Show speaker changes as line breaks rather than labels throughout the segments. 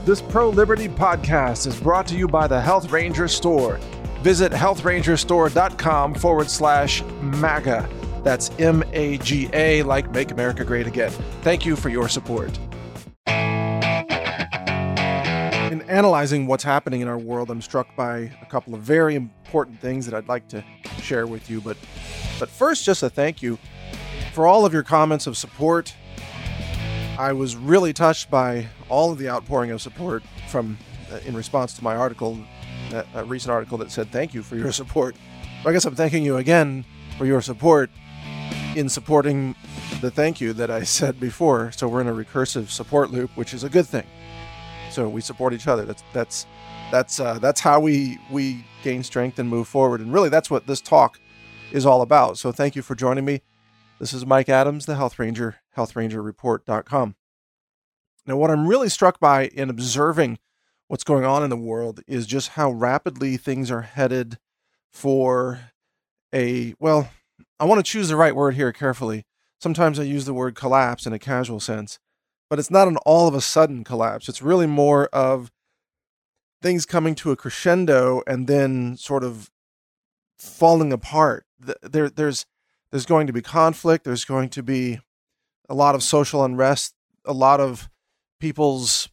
This pro-liberty podcast is brought to you by the Health Ranger Store. Visit healthrangerstore.com/MAGA. That's MAGA, like Make America Great Again. Thank you for your support. In analyzing what's happening in our world, I'm struck by a couple of very important things that I'd like to share with you. But first, just a thank you for all of your comments of support. I was really touched by all of the outpouring of support from in response to my article, a recent article that said thank you for your support. I guess I'm thanking you again for your support in supporting the thank you that I said before. So we're in a recursive support loop, which is a good thing. So we support each other. That's how we gain strength and move forward. And really, that's what this talk is all about. So thank you for joining me. This is Mike Adams, the Health Ranger, healthrangerreport.com. Now, what I'm really struck by in observing what's going on in the world is just how rapidly things are headed for I want to choose the right word here carefully. Sometimes I use the word collapse in a casual sense, but it's not an all of a sudden collapse. It's really more of things coming to a crescendo and then sort of falling apart. There's going to be conflict. There's going to be a lot of social unrest, a lot of people's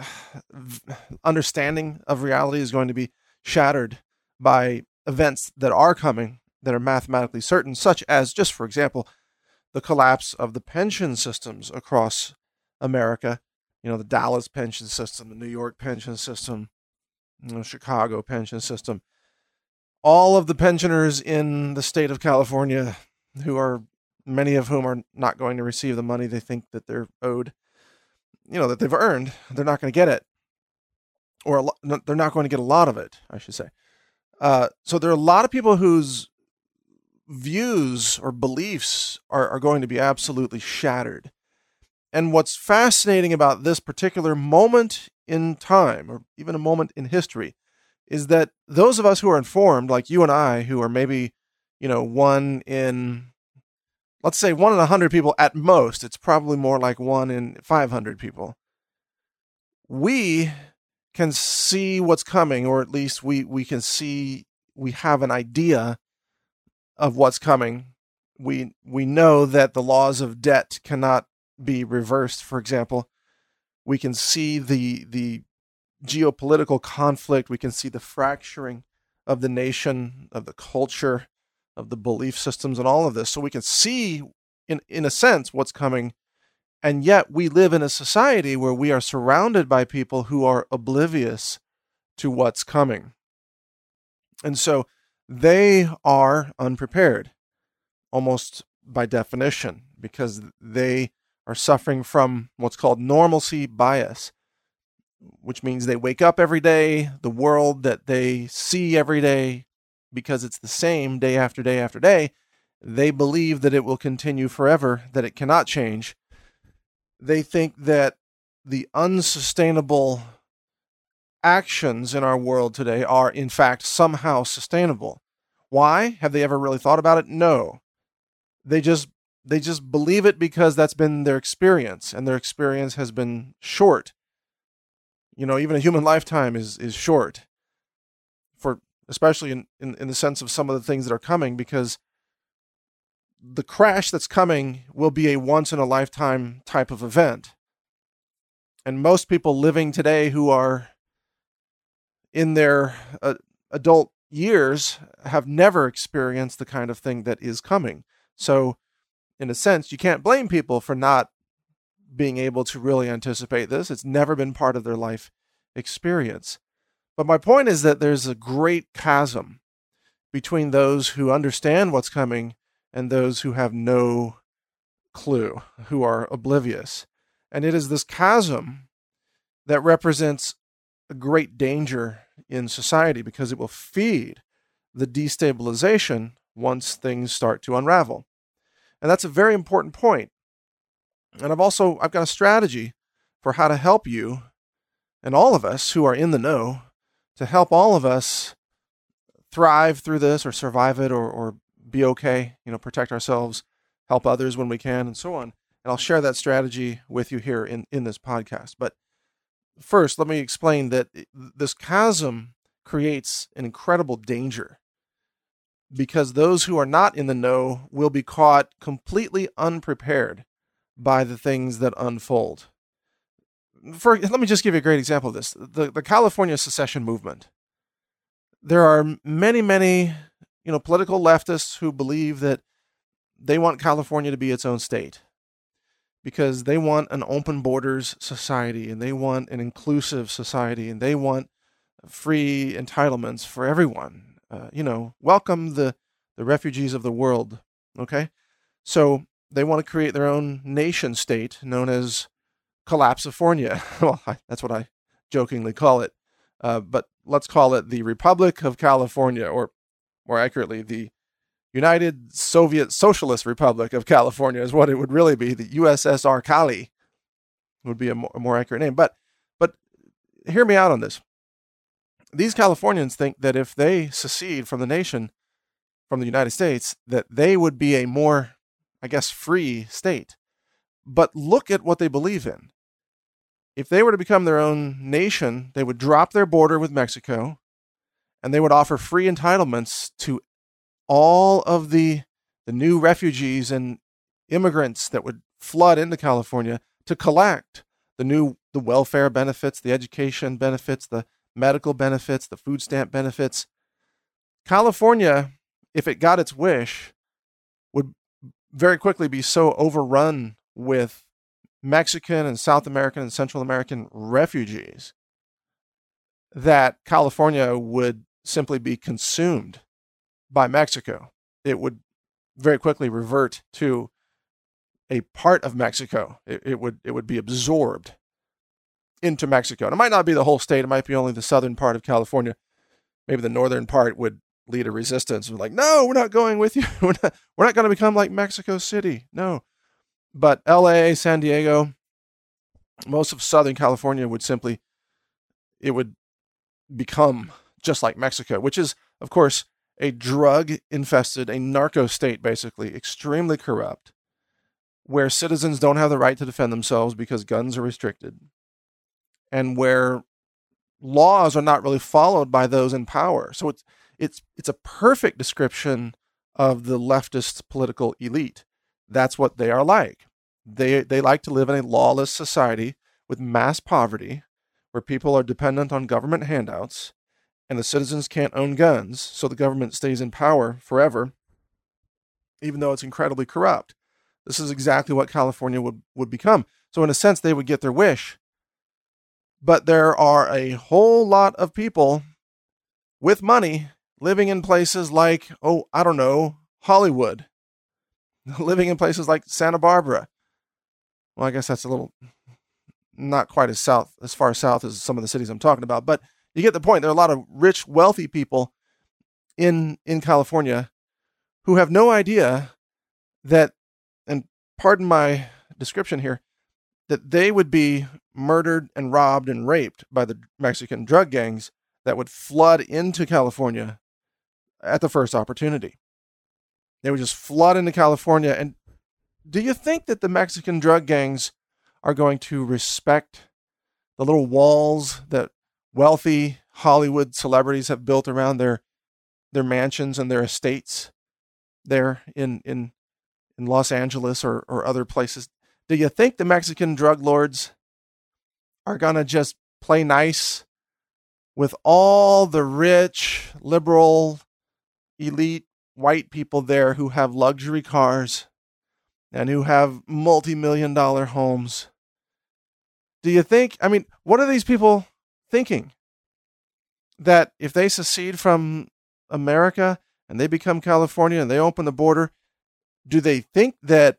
understanding of reality is going to be shattered by events that are coming that are mathematically certain, such as, just for example, the collapse of the pension systems across America. You know, the Dallas pension system, the New York pension system, Chicago pension system. All of the pensioners in the state of California, many of whom are not going to receive the money they think that they're owed, that they've earned, they're not going to get it. Or they're not going to get a lot of it, I should say. So there are a lot of people whose views or beliefs are going to be absolutely shattered. And what's fascinating about this particular moment in time, or even a moment in history, is that those of us who are informed, like you and I, who are maybe, one in 100 people at most, it's probably more like 1 in 500 people. We can see what's coming, or at least we can see, we have an idea of what's coming. We know that the laws of debt cannot be reversed, for example. We can see the geopolitical conflict. We can see the fracturing of the nation, of the culture, of the belief systems, and all of this. So we can see, in a sense, what's coming. And yet we live in a society where we are surrounded by people who are oblivious to what's coming. And so they are unprepared, almost by definition, because they are suffering from what's called normalcy bias, which means they wake up every day, the world that they see every day, because it's the same day after day after day, they believe that it will continue forever, that it cannot change. They think that the unsustainable actions in our world today are, in fact, somehow sustainable. Why? Have they ever really thought about it? No. They just believe it because that's been their experience, and their experience has been short. Even a human lifetime is short, for especially in the sense of some of the things that are coming, because the crash that's coming will be a once-in-a-lifetime type of event. And most people living today who are in their adult years have never experienced the kind of thing that is coming. So, in a sense, you can't blame people for not being able to really anticipate this. It's never been part of their life experience. But my point is that there's a great chasm between those who understand what's coming and those who have no clue, who are oblivious. And it is this chasm that represents a great danger in society, because it will feed the destabilization once things start to unravel. And that's a very important point. And I've got a strategy for how to help you and all of us who are in the know, to help all of us thrive through this, or survive it, or be okay, protect ourselves, help others when we can, and so on. And I'll share that strategy with you here in this podcast. But first, let me explain that this chasm creates an incredible danger, because those who are not in the know will be caught completely unprepared by the things that unfold. Let me just give you a great example of this. The California secession movement. There are many, many, political leftists who believe that they want California to be its own state because they want an open borders society, and they want an inclusive society, and they want free entitlements for everyone. Welcome the refugees of the world. Okay. So they want to create their own nation state known as Collapsifornia. Well, that's what I jokingly call it. But let's call it the Republic of California, or more accurately, the United Soviet Socialist Republic of California is what it would really be. The USSR Cali would be a more accurate name. But hear me out on this. These Californians think that if they secede from the nation, from the United States, that they would be a more, free state. But look at what they believe in. If they were to become their own nation, they would drop their border with Mexico, and they would offer free entitlements to all of the new refugees and immigrants that would flood into California to collect the welfare benefits, the education benefits, the medical benefits, the food stamp benefits. California, if it got its wish, would very quickly be so overrun with Mexican and South American and Central American refugees that California would simply be consumed by Mexico. It would very quickly revert to a part of Mexico. It would be absorbed into Mexico. And it might not be the whole state. It might be only the southern part of California. Maybe the northern part would lead a resistance. We're like, no, we're not going with you. We're not going to become like Mexico City. No. But LA, San Diego, most of Southern California would become just like Mexico, which is, of course, a drug-infested, a narco state, basically, extremely corrupt, where citizens don't have the right to defend themselves because guns are restricted, and where laws are not really followed by those in power. So it's a perfect description of the leftist political elite. That's what they are like. They like to live in a lawless society with mass poverty, where people are dependent on government handouts, and the citizens can't own guns, so the government stays in power forever, even though it's incredibly corrupt. This is exactly what California would become. So in a sense, they would get their wish. But there are a whole lot of people with money living in places like, Hollywood, living in places like Santa Barbara. Well, I guess that's a little not quite as far south as some of the cities I'm talking about, but you get the point. There are a lot of rich, wealthy people in California who have no idea that, and pardon my description here, that they would be murdered and robbed and raped by the Mexican drug gangs that would flood into California at the first opportunity. They would just flood into California. And do you think that the Mexican drug gangs are going to respect the little walls that wealthy Hollywood celebrities have built around their mansions and their estates there in Los Angeles or other places? Do you think the Mexican drug lords are going to just play nice with all the rich, liberal, elite white people there who have luxury cars and who have multi-million-dollar homes? Do you think, what are these people thinking? That if they secede from America and they become California and they open the border, do they think that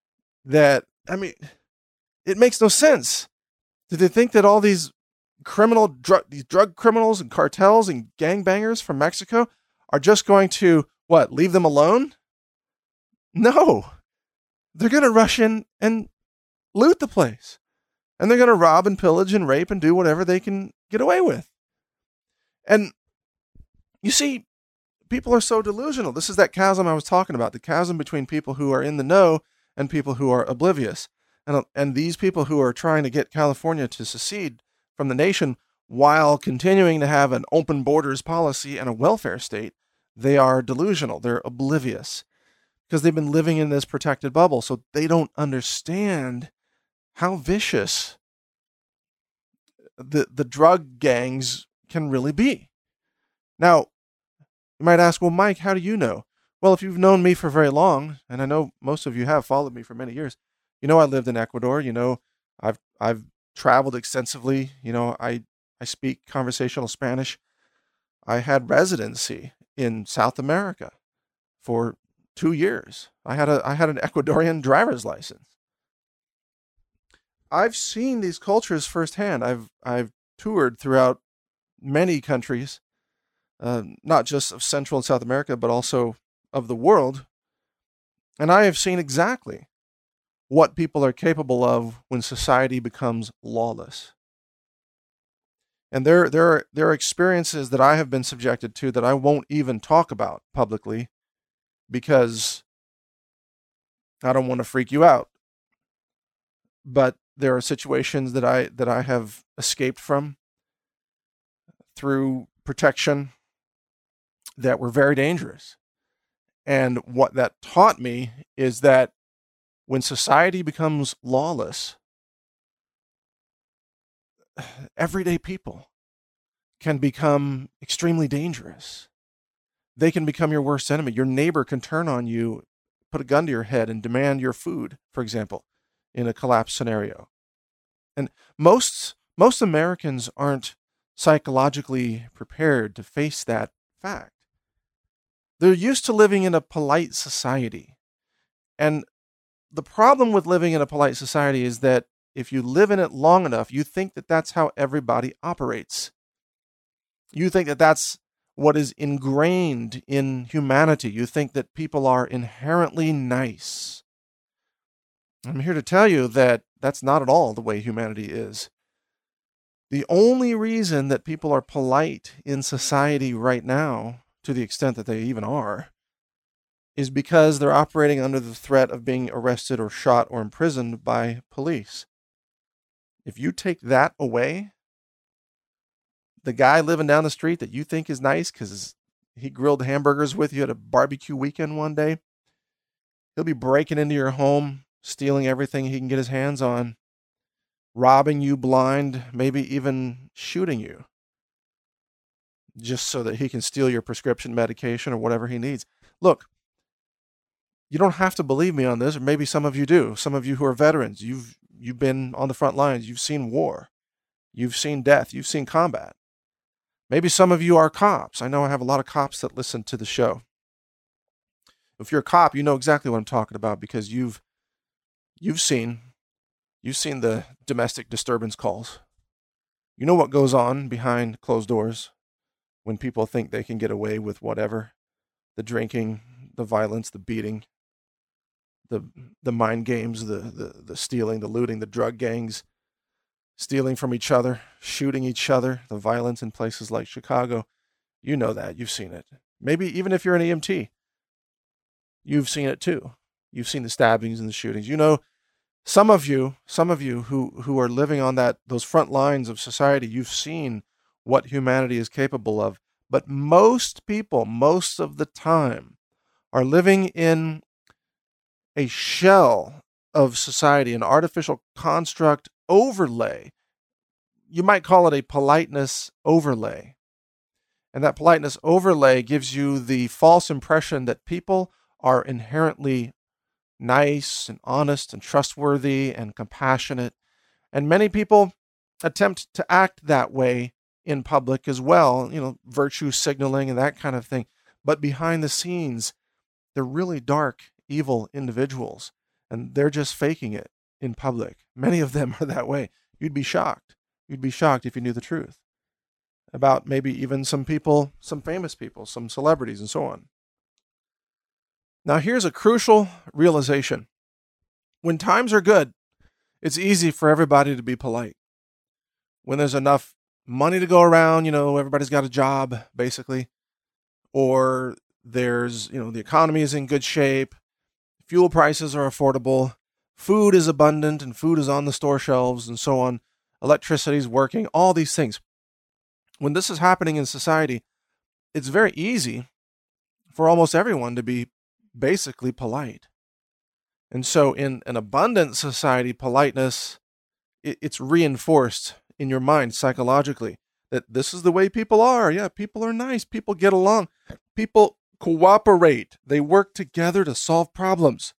it makes no sense. Do they think that all these drug criminals and cartels and gangbangers from Mexico are just going to, leave them alone? No. They're going to rush in and loot the place. And they're going to rob and pillage and rape and do whatever they can get away with. And you see, people are so delusional. This is that chasm I was talking about, the chasm between people who are in the know and people who are oblivious. And these people who are trying to get California to secede from the nation while continuing to have an open borders policy and a welfare state, they are delusional. They're oblivious because they've been living in this protected bubble. So they don't understand how vicious the drug gangs can really be. Now, you might ask, well, Mike, how do you know? Well, if you've known me for very long, and I know most of you have followed me for many years, you know I lived in Ecuador. You know I've traveled extensively. You know I speak conversational Spanish. I had residency in South America for 2 years. I had an Ecuadorian driver's license. I've seen these cultures firsthand. I've toured throughout many countries, not just of Central and South America, but also of the world. And I have seen exactly what people are capable of when society becomes lawless. And there are experiences that I have been subjected to that I won't even talk about publicly because I don't want to freak you out. But there are situations that I have escaped from through protection that were very dangerous. And what that taught me is that when society becomes lawless, everyday people can become extremely dangerous. They can become your worst enemy. Your neighbor can turn on you, put a gun to your head, and demand your food, for example, in a collapse scenario. And most Americans aren't psychologically prepared to face that fact. They're used to living in a polite society. And the problem with living in a polite society is that if you live in it long enough, you think that that's how everybody operates. You think that that's what is ingrained in humanity. You think that people are inherently nice. I'm here to tell you that that's not at all the way humanity is. The only reason that people are polite in society right now, to the extent that they even are, is because they're operating under the threat of being arrested or shot or imprisoned by police. If you take that away, the guy living down the street that you think is nice because he grilled hamburgers with you at a barbecue weekend one day, he'll be breaking into your home, stealing everything he can get his hands on, robbing you blind, maybe even shooting you, just so that he can steal your prescription medication or whatever he needs. Look, you don't have to believe me on this, or maybe some of you do. Some of you who are veterans, you've been on the front lines, you've seen war, you've seen death, you've seen combat. Maybe some of you are cops. I know I have a lot of cops that listen to the show. If you're a cop, you know exactly what I'm talking about because you've seen the domestic disturbance calls. You know what goes on behind closed doors when people think they can get away with whatever. The drinking, the violence, the beating, the mind games, the stealing, the looting, the drug gangs, stealing from each other, shooting each other, the violence in places like Chicago. You know that. You've seen it. Maybe even if you're an EMT, you've seen it too. You've seen the stabbings and the shootings. You know, some of you who are living on those front lines of society, you've seen what humanity is capable of. But most people, most of the time, are living in a shell of society, an artificial construct overlay. You might call it a politeness overlay. And that politeness overlay gives you the false impression that people are inherently nice and honest and trustworthy and compassionate. And many people attempt to act that way in public as well, virtue signaling and that kind of thing. But behind the scenes, they're really dark, evil individuals, and they're just faking it in public. Many of them are that way. You'd be shocked. You'd be shocked if you knew the truth about maybe even some people, some famous people, some celebrities, and so on. Now, here's a crucial realization. When times are good, it's easy for everybody to be polite. When there's enough money to go around, everybody's got a job, basically, or there's, the economy is in good shape, fuel prices are affordable, food is abundant, and food is on the store shelves, and so on. electricity's working, all these things. When this is happening in society, it's very easy for almost everyone to be basically polite. And so in an abundant society, politeness, it's reinforced in your mind psychologically that this is the way people are. Yeah, people are nice. People get along. People cooperate. They work together to solve problems.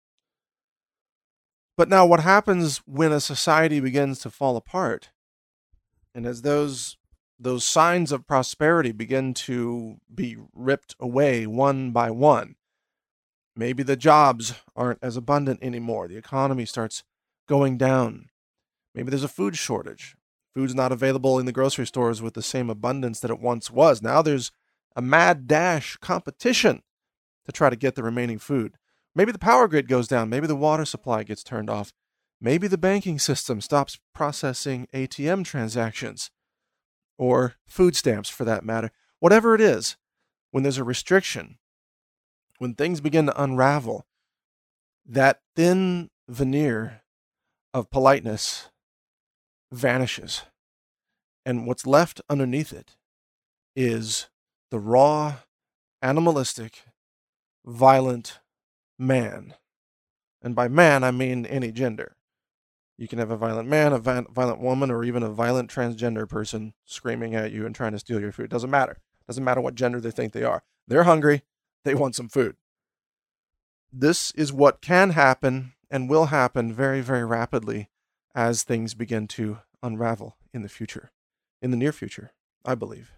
But now what happens when a society begins to fall apart? And as those signs of prosperity begin to be ripped away one by one, maybe the jobs aren't as abundant anymore. The economy starts going down. Maybe there's a food shortage. Food's not available in the grocery stores with the same abundance that it once was. Now there's a mad dash competition to try to get the remaining food. Maybe the power grid goes down. Maybe the water supply gets turned off. Maybe the banking system stops processing ATM transactions or food stamps for that matter. Whatever it is, when there's a restriction, when things begin to unravel, that thin veneer of politeness vanishes. And what's left underneath it is the raw, animalistic, violent man. And by man, I mean any gender. You can have a violent man, a violent woman, or even a violent transgender person screaming at you and trying to steal your food. It doesn't matter. It doesn't matter what gender they think they are. They're hungry. They want some food. This is what can happen and will happen very, very rapidly as things begin to unravel in the future, in the near future, I believe.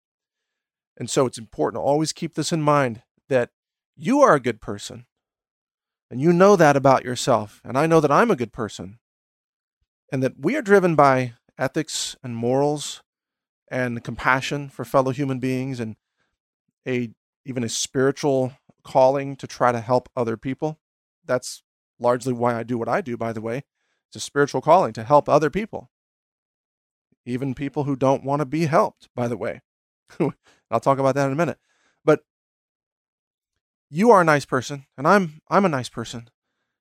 And so it's important to always keep this in mind, that you are a good person, and you know that about yourself, and I know that I'm a good person, and that we are driven by ethics and morals and compassion for fellow human beings, and even a spiritual calling to try to help other people. That's largely why I do what I do, by the way. It's a spiritual calling to help other people, even people who don't want to be helped, by the way. I'll talk about that in a minute. But you are a nice person, and I'm a nice person.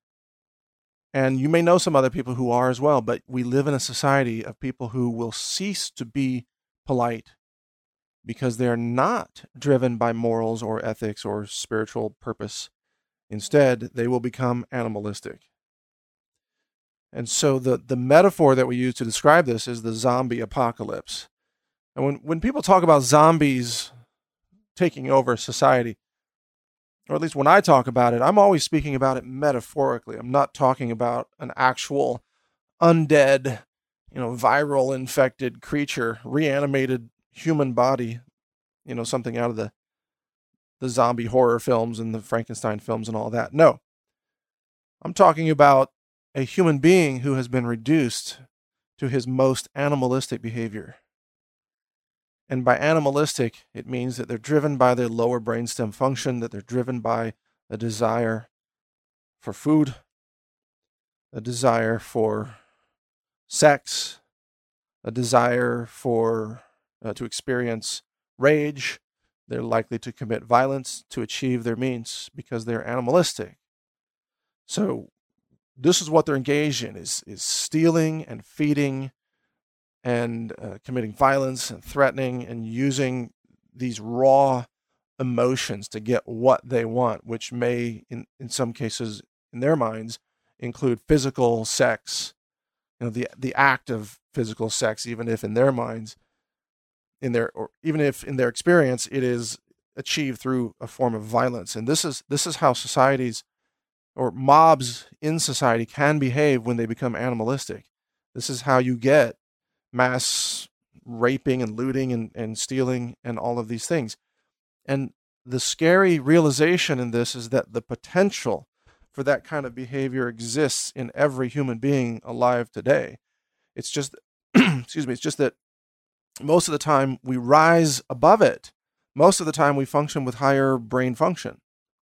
And you may know some other people who are as well, but we live in a society of people who will cease to be polite because they're not driven by morals or ethics or spiritual purpose. Instead, they will become animalistic. And so the metaphor that we use to describe this is the zombie apocalypse. And when people talk about zombies taking over society, or at least when I talk about it, I'm always speaking about it metaphorically. I'm not talking about an actual undead, viral infected creature, reanimated human body, something out of the zombie horror films and the Frankenstein films and all that. No, I'm talking about a human being who has been reduced to his most animalistic behavior. And by animalistic, it means that they're driven by their lower brainstem function, that they're driven by a desire for food, a desire for sex, a desire for to experience rage. They're likely to commit violence to achieve their means because they're animalistic. So this is what they're engaged in, is stealing and feeding and committing violence and threatening and using these raw emotions to get what they want, which may, in some cases, in their minds, include physical sex, the act of physical sex, even if in their minds, even if in their experience, it is achieved through a form of violence. And this is how societies or mobs in society can behave when they become animalistic. This is how you get mass raping and looting and stealing and all of these things. And the scary realization in this is that the potential for that kind of behavior exists in every human being alive today. It's just, it's just that most of the time we rise above it. Most of the time we function with higher brain function.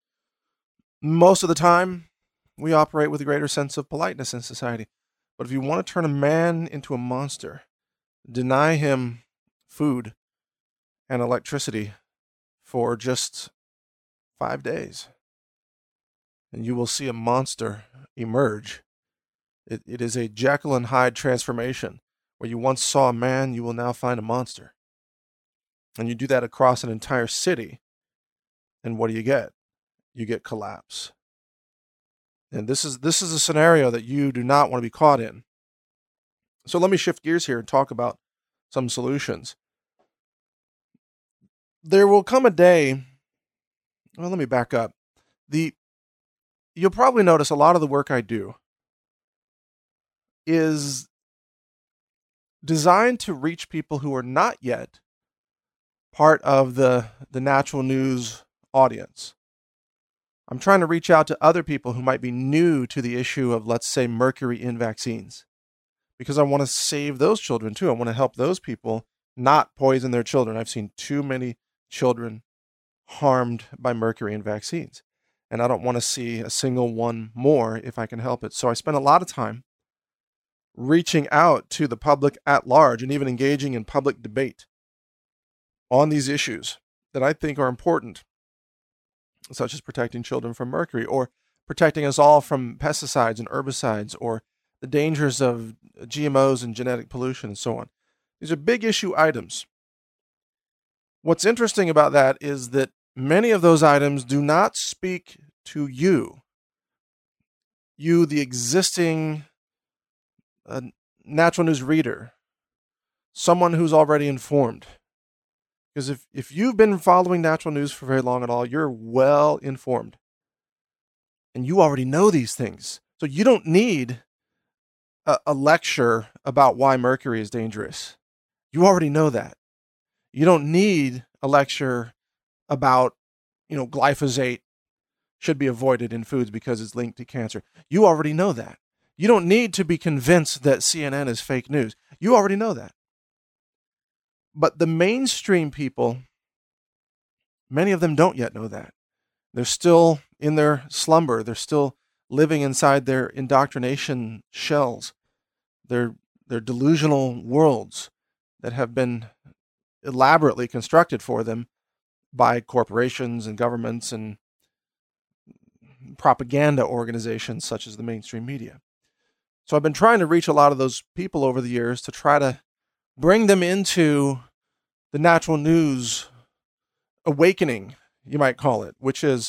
Most of the time we operate with a greater sense of politeness in society. But if you want to turn a man into a monster, deny him food and electricity for just 5 days, and you will see a monster emerge. It is a Jekyll and Hyde transformation Where you once saw a man, you will now find a monster. And you do that across an entire city. And what do you get? You get collapse. And this is a scenario that you do not want to be caught in. So let me shift gears here and talk about some solutions. There will come a day, well, let me back up. You'll probably notice a lot of the work I do is designed to reach people who are not yet part of the natural news audience. I'm trying to reach out to other people who might be new to the issue of, let's say, mercury in vaccines, because I want to save those children too. I want to help those people not poison their children. I've seen too many children harmed by mercury in vaccines, and I don't want to see a single one more if I can help it. So I spend a lot of time reaching out to the public at large and even engaging in public debate on these issues that I think are important, such as protecting children from mercury, or protecting us all from pesticides and herbicides, or the dangers of GMOs and genetic pollution and so on. These are big issue items. What's interesting about that is that many of those items do not speak to you, the existing natural news reader, someone who's already informed. Because if you've been following natural news for very long at all, you're well informed. And you already know these things. So you don't need a lecture about why mercury is dangerous. You already know that. You don't need a lecture about, glyphosate should be avoided in foods because it's linked to cancer. You already know that. You don't need to be convinced that CNN is fake news. You already know that. But the mainstream people, many of them don't yet know that. They're still in their slumber. They're still living inside their indoctrination shells, their delusional worlds that have been elaborately constructed for them by corporations and governments and propaganda organizations such as the mainstream media. So I've been trying to reach a lot of those people over the years to try to bring them into the natural news awakening, you might call it, which is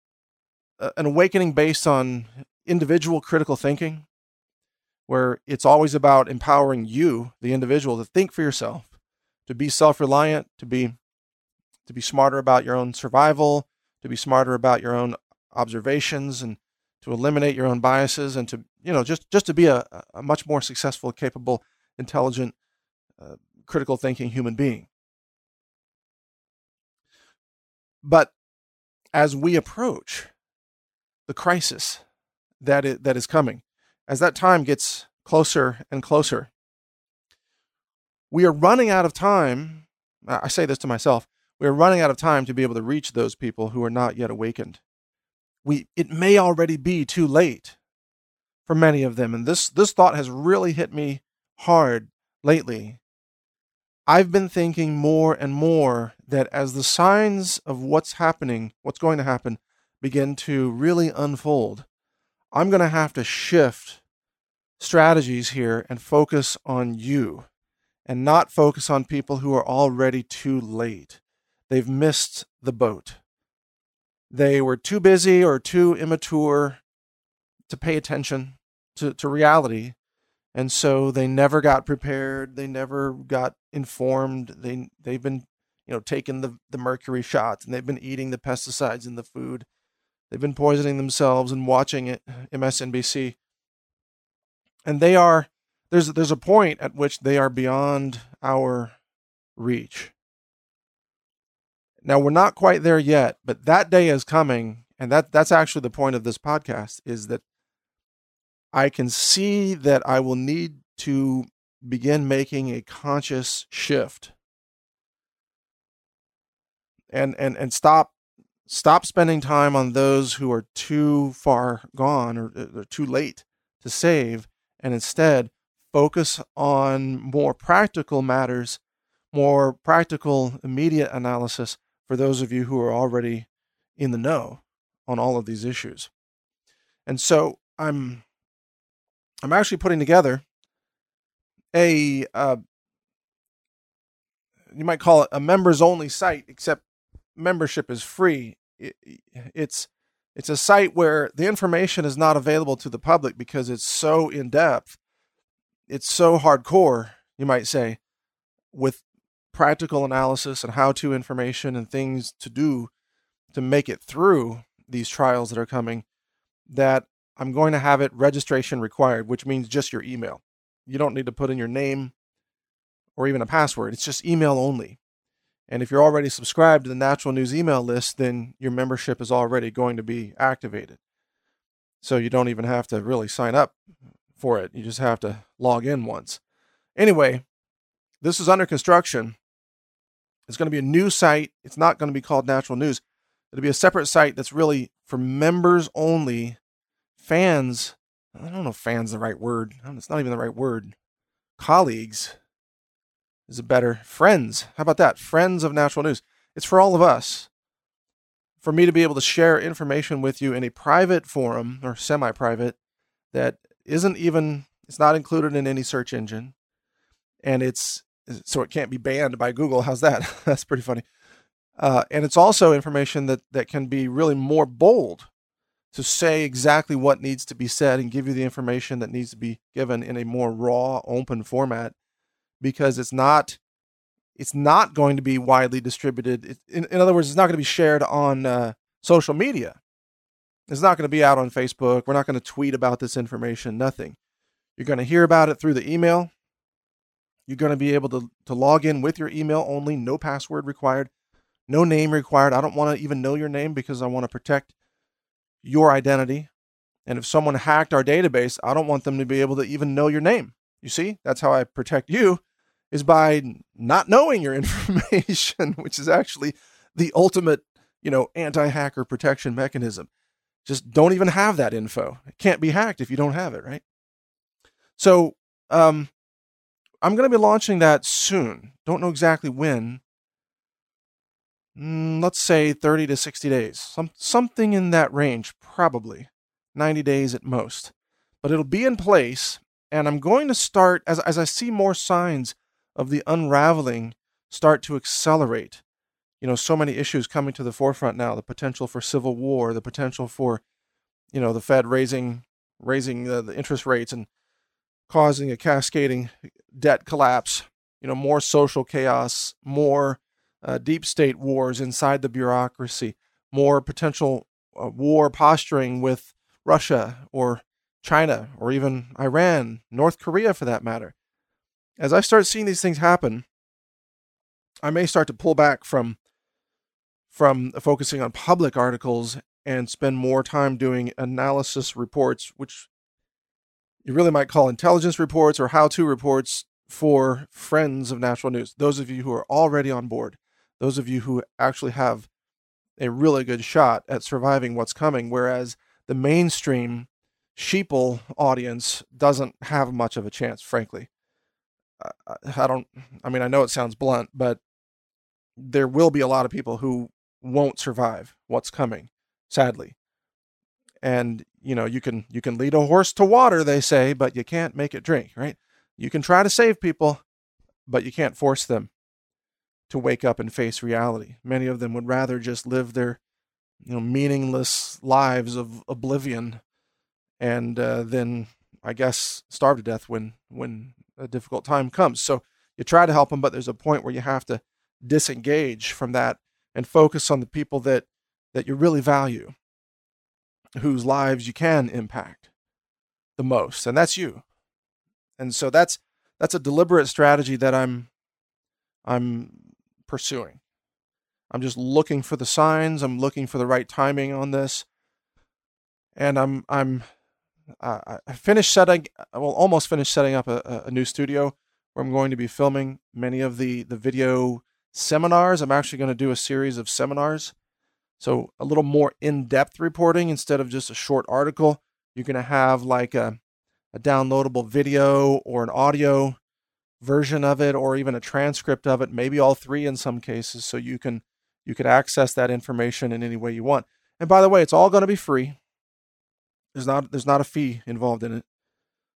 an awakening based on individual critical thinking, where it's always about empowering you, the individual, to think for yourself, to be self-reliant, to be smarter about your own survival, to be smarter about your own observations, and to eliminate your own biases, and to just to be a much more successful, capable, intelligent, critical thinking human being. But as we approach the crisis that is coming, as that time gets closer and closer, we are running out of time. I say this to myself. We are running out of time to be able to reach those people who are not yet awakened. It may already be too late for many of them. And this thought has really hit me hard lately. I've been thinking more and more that as the signs of what's going to happen, begin to really unfold, I'm going to have to shift strategies here and focus on you, and not focus on people who are already too late. They've missed the boat. They were too busy or too immature to pay attention to reality. And so they never got prepared. They never got informed. They've been, taking the mercury shots, and they've been eating the pesticides in the food. They've been poisoning themselves and watching it, MSNBC. And there's a point at which they are beyond our reach. Now, we're not quite there yet, but that day is coming. And that's actually the point of this podcast, is that I can see that I will need to begin making a conscious shift and stop spending time on those who are too far gone or too late to save, and instead focus on more practical matters, more practical, immediate analysis for those of you who are already in the know on all of these issues. And so I'm actually putting together a you might call it a members only site, except membership is free. It's a site where the information is not available to the public because it's so in depth, it's so hardcore, you might say, with practical analysis and how-to information and things to do to make it through these trials that are coming, that I'm going to have it registration required, which means just your email. You don't need to put in your name or even a password. It's just email only. And if you're already subscribed to the Natural News email list, then your membership is already going to be activated. So you don't even have to really sign up for it. You just have to log in once. Anyway, this is under construction. It's going to be a new site. It's not going to be called Natural News. It'll be a separate site that's really for members only, fans. I don't know if fans the right word. It's not even the right word. Colleagues is it better. Friends. How about that? Friends of Natural News. It's for all of us. For me to be able to share information with you in a private forum or semi-private that it's not included in any search engine. And so it can't be banned by Google. How's that? That's pretty funny. And it's also information that can be really more bold to say exactly what needs to be said and give you the information that needs to be given in a more raw, open format, because it's not going to be widely distributed. In other words, it's not going to be shared on social media. It's not going to be out on Facebook. We're not going to tweet about this information, nothing. You're going to hear about it through the email. You're going to be able to log in with your email only, no password required, no name required. I don't want to even know your name because I want to protect your identity. And if someone hacked our database, I don't want them to be able to even know your name. You see, that's how I protect you, is by not knowing your information, which is actually the ultimate, anti-hacker protection mechanism. Just don't even have that info. It can't be hacked if you don't have it, right? So, I'm going to be launching that soon. Don't know exactly when. Let's say 30 to 60 days. Something in that range, probably. 90 days at most. But it'll be in place, and I'm going to start, as I see more signs of the unraveling start to accelerate. So many issues coming to the forefront now. The potential for civil war, the potential for, the Fed raising the interest rates and causing a cascading debt collapse, more social chaos, more deep state wars inside the bureaucracy, more potential war posturing with Russia or China or even Iran, North Korea for that matter. As I start seeing these things happen, I may start to pull back from focusing on public articles and spend more time doing analysis reports, which you really might call intelligence reports or how-to reports for friends of Natural News. Those of you who are already on board, those of you who actually have a really good shot at surviving what's coming, whereas the mainstream sheeple audience doesn't have much of a chance, frankly. I know it sounds blunt, but there will be a lot of people who won't survive what's coming, sadly. And, you can lead a horse to water, they say, but you can't make it drink, right? You can try to save people, but you can't force them to wake up and face reality. Many of them would rather just live their, meaningless lives of oblivion and then, I guess, starve to death when a difficult time comes. So you try to help them, but there's a point where you have to disengage from that and focus on the people that you really value, whose lives you can impact the most, and that's you. And so that's a deliberate strategy that I'm pursuing. I'm just looking for the signs. I'm looking for the right timing on this, and I almost finished setting up a new studio where I'm going to be filming many of the video seminars. I'm actually going to do a series of seminars. So a little more in-depth reporting instead of just a short article. You're going to have like a downloadable video or an audio version of it, or even a transcript of it, maybe all three in some cases, so you can access that information in any way you want. And by the way, it's all going to be free. There's not a fee involved in it.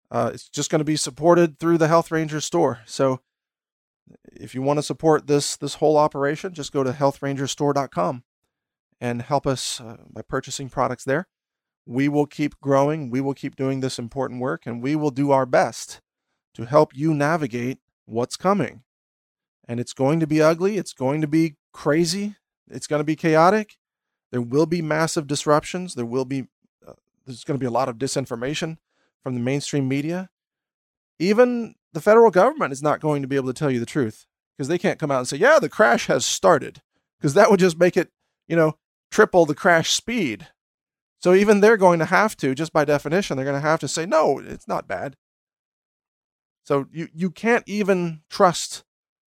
It's just going to be supported through the Health Ranger store. So if you want to support this whole operation, just go to healthrangerstore.com and help us by purchasing products there. We will keep growing. We will keep doing this important work, and we will do our best to help you navigate what's coming. And it's going to be ugly. It's going to be crazy. It's going to be chaotic. There will be massive disruptions. There's going to be a lot of disinformation from the mainstream media. Even the federal government is not going to be able to tell you the truth, because they can't come out and say, yeah, the crash has started, because that would just make it, triple the crash speed. So even they're going to have to, just by definition, they're going to have to say, no, it's not bad. So you can't even trust,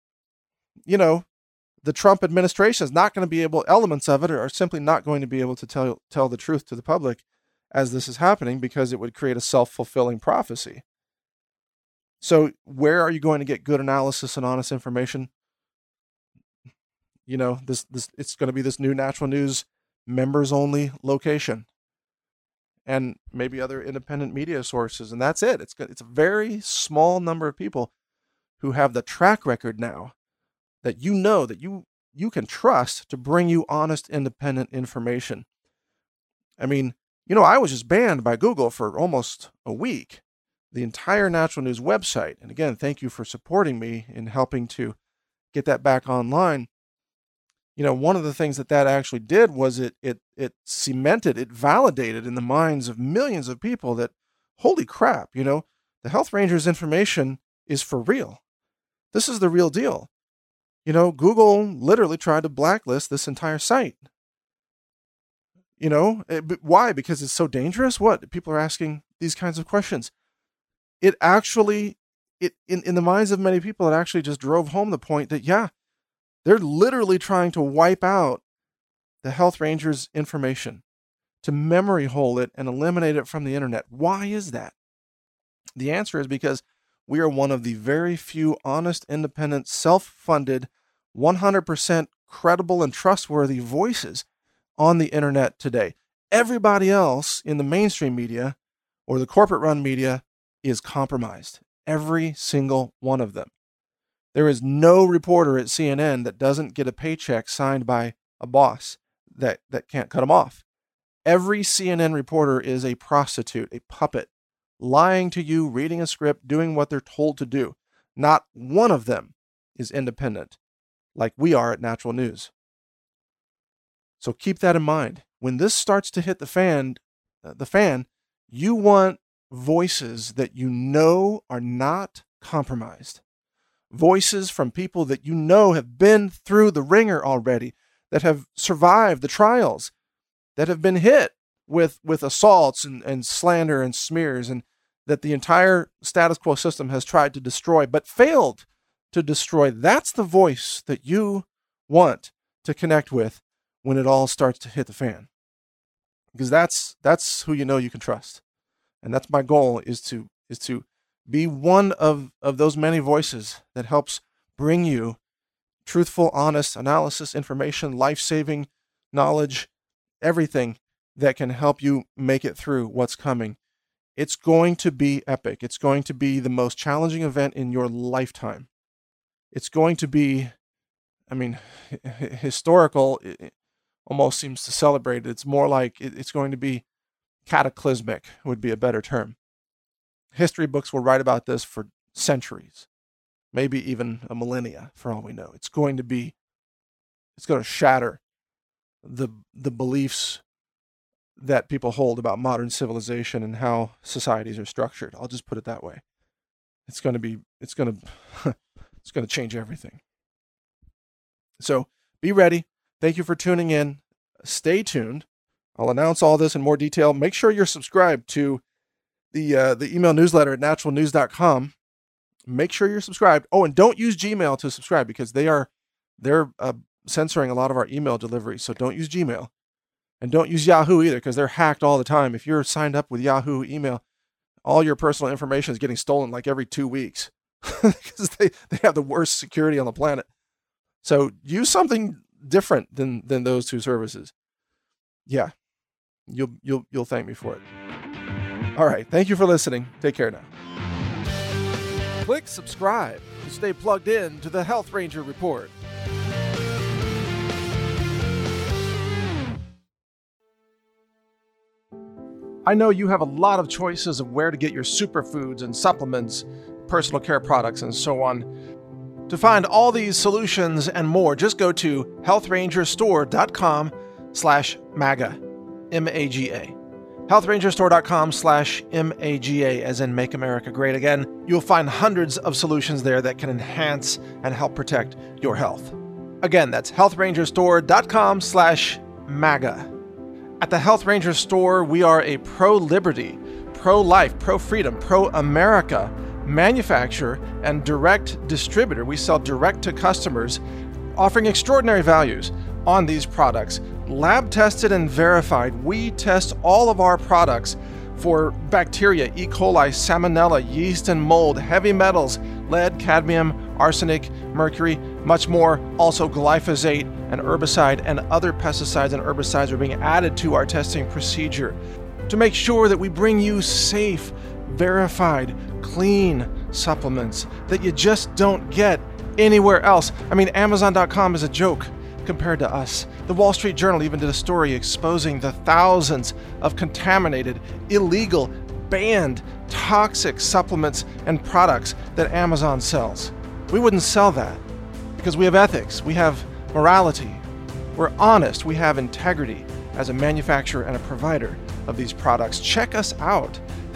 the Trump administration is not going to be able, elements of it are simply not going to be able to tell the truth to the public as this is happening, because it would create a self-fulfilling prophecy. So where are you going to get good analysis and honest information? This it's going to be this new Natural News members only location, and maybe other independent media sources, and that's it. It's a very small number of people who have the track record now that that you can trust to bring you honest, independent information. I mean, I was just banned by Google for almost a week, the entire Natural News website. And again, thank you for supporting me in helping to get that back online. One of the things that actually did was it cemented, it validated in the minds of millions of people that, holy crap, the Health Rangers information is for real. This is the real deal. Google literally tried to blacklist this entire site. Why? Because it's so dangerous? What? People are asking these kinds of questions. It actually, in the minds of many people, it actually just drove home the point that, yeah, they're literally trying to wipe out the Health Rangers information, to memory hole it and eliminate it from the internet. Why is that? The answer is because we are one of the very few honest, independent, self-funded, 100% credible and trustworthy voices on the internet today. Everybody else in the mainstream media or the corporate-run media is compromised. Every single one of them. There is no reporter at CNN that doesn't get a paycheck signed by a boss that can't cut them off. Every CNN reporter is a prostitute, a puppet, lying to you, reading a script, doing what they're told to do. Not one of them is independent, like we are at Natural News. So keep that in mind. When this starts to hit the fan, you want voices that are not compromised. Voices from people that have been through the ringer already, that have survived the trials, that have been hit with assaults and slander and smears, and that the entire status quo system has tried to destroy but failed to destroy. That's the voice that you want to connect with when it all starts to hit the fan. Because that's who you can trust. And that's my goal, is to be one of those many voices that helps bring you truthful, honest analysis, information, life-saving knowledge, everything that can help you make it through what's coming. It's going to be epic. It's going to be the most challenging event in your lifetime. It's going to be, historical. It almost seems to celebrate it. It's more like it's going to be cataclysmic, would be a better term. History books will write about this for centuries, maybe even a millennia, for all we know. It's going to shatter the beliefs that people hold about modern civilization and how societies are structured. I'll just put it that way. It's going to change everything. So be ready. Thank you for tuning in. Stay tuned. I'll announce all this in more detail. Make sure you're subscribed to the email newsletter at naturalnews.com. Make sure you're subscribed. Oh, and don't use Gmail to subscribe, because they're censoring a lot of our email delivery. So don't use Gmail, and don't use Yahoo either, because they're hacked all the time. If you're signed up with Yahoo email, all your personal information is getting stolen like every 2 weeks, because they have the worst security on the planet. So use something different than those two services. Yeah, you'll thank me for it. All right. Thank you for listening. Take care now. Click subscribe to stay plugged in to the Health Ranger Report. I know you have a lot of choices of where to get your superfoods and supplements, personal care products, and so on. To find all these solutions and more, just go to healthrangerstore.com/MAGA, M-A-G-A. healthrangerstore.com/MAGA, as in Make America Great Again. You'll find hundreds of solutions there that can enhance and help protect your health. Again, that's healthrangerstore.com/MAGA. At the Health Ranger Store, we are a pro-liberty, pro-life, pro-freedom, pro-America manufacturer and direct distributor. We sell direct to customers, offering extraordinary values on these products. Lab tested and verified. We test all of our products for bacteria, E. coli, salmonella, yeast and mold, heavy metals, lead, cadmium, arsenic, mercury, much more. Also glyphosate and herbicide and other pesticides and herbicides are being added to our testing procedure to make sure that we bring you safe, verified, clean supplements that you just don't get anywhere else. I mean, Amazon.com is a joke compared to us. The Wall Street Journal even did a story exposing the thousands of contaminated, illegal, banned, toxic supplements and products that Amazon sells. We wouldn't sell that because we have ethics, we have morality, we're honest, we have integrity as a manufacturer and a provider of these products. Check us out,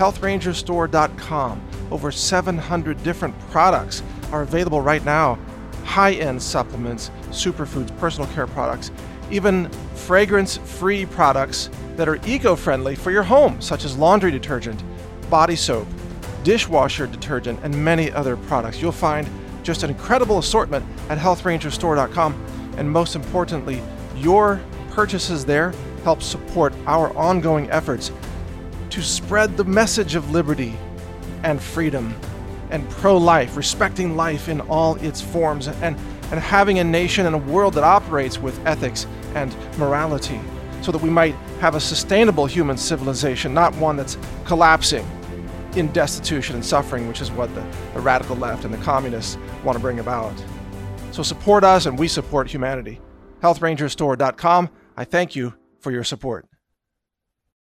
healthrangerstore.com. Over 700 different products are available right now. High-end supplements, superfoods, personal care products, even fragrance-free products that are eco-friendly for your home, such as laundry detergent, body soap, dishwasher detergent, and many other products. You'll find just an incredible assortment at healthrangerstore.com, and most importantly, your purchases there help support our ongoing efforts to spread the message of liberty and freedom and pro-life, respecting life in all its forms, and having a nation and a world that operates with ethics and morality, so that we might have a sustainable human civilization, not one that's collapsing in destitution and suffering, which is what the radical left and the communists want to bring about. So support us and we support humanity. healthrangerstore.com. I thank you for your support.